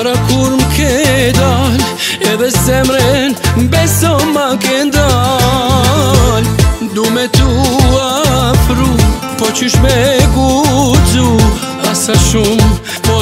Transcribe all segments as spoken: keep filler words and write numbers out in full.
Para kur m'ke dal, edhe zemren beso ma ke ndal. Du me tu afru, po qysh me guxu, asa shumë po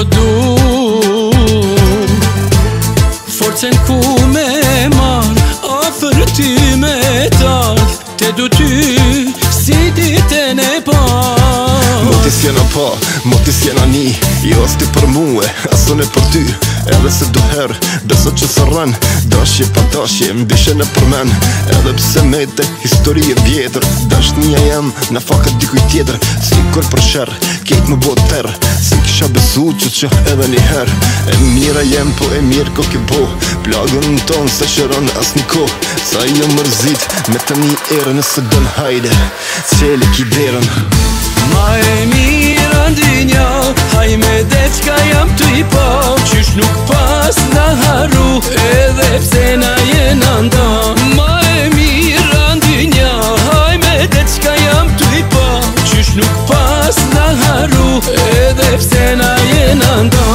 dum. Forcen ku me mar, afer ty me dal, te du ty si ditën e par. Mo ti s'jena pa, mo ti s'jena ni, jo as ti për muë, asun e për ty. Edhe se du her, beso që së rën, dashje pa dashje, mbishe në përmen. Edhe pse mete, histori e vjetër, dashnia jem në fakat dikuj tjetër. Si kur për sher, kejt më bot ter, si kisha besu që që edhe një her. E mira jem, po e mirë ko ke bo, plagën ton se shëron as një ko. Sa jo mërzit, me të një erë nëse dën hajde, qeli ki derën. Ma e mira ndinja, haj me de qka jam ty i po, qysh nuk pas na haru, edhe pse na jena nda. Ma e mira ndinja, haj me de qka jam ty i po, qysh nuk pas na haru, edhe pse na jena nda.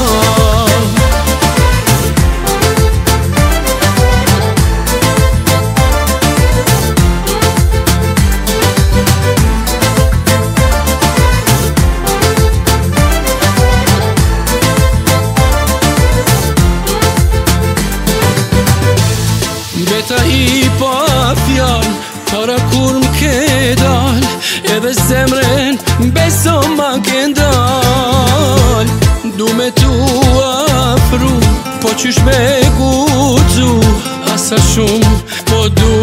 Beta i pa fjall, para kur m'ke dal, edhe zemren beso ma ke ndal. Du me tu afru, po qysh me guxu, asa shumë po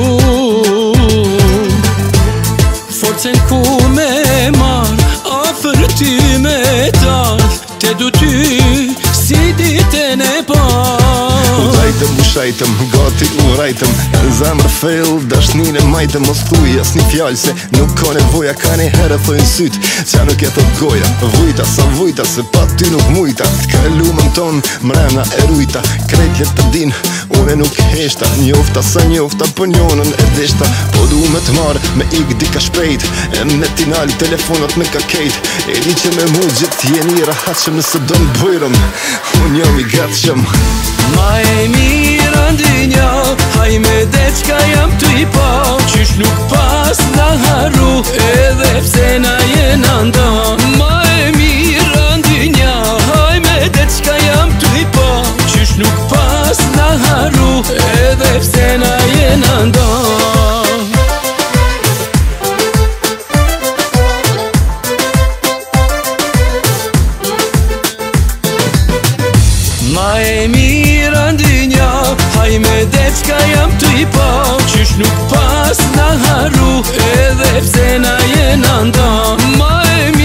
dum. Forcen ku me mar, afer ty me dal, te du ty si ditën e par. Udajtëm, ushajtëm, gati u rajtëm, në zemrë fejl, dashnin e majtëm. Mos thuj as një fjallë se nuk ka nevoja, ka një herë thojnë syt, qa nuk e thot goja. Vujta sa vujta, se pa ty nuk mujta, t'ka e lumën ton, mrena e rujta. Krejt jet të din, une nuk heshta, njofta sa njofta, po njonën e deshta. Po du me t'marë, me ik dika shpejt, e me tinal telefonat me ka kejt. E di që me mu gjithë jeni rahatshëm, nëse do në bujrëm, unë jam i gatshëm. Ma e mira ndinja, haj me de qka jam ty i po, qysh nuk pas na haru, edhe pse na jena nda. Ma e mira ndinja, haj me de qka jam ty i po, qysh nuk pas na haru, edhe pse na jena nda. Ma e mira ndinja, haj me de qka jam ty i po, qysh nuk pas na haru, edhe pse na jena nda. Ma e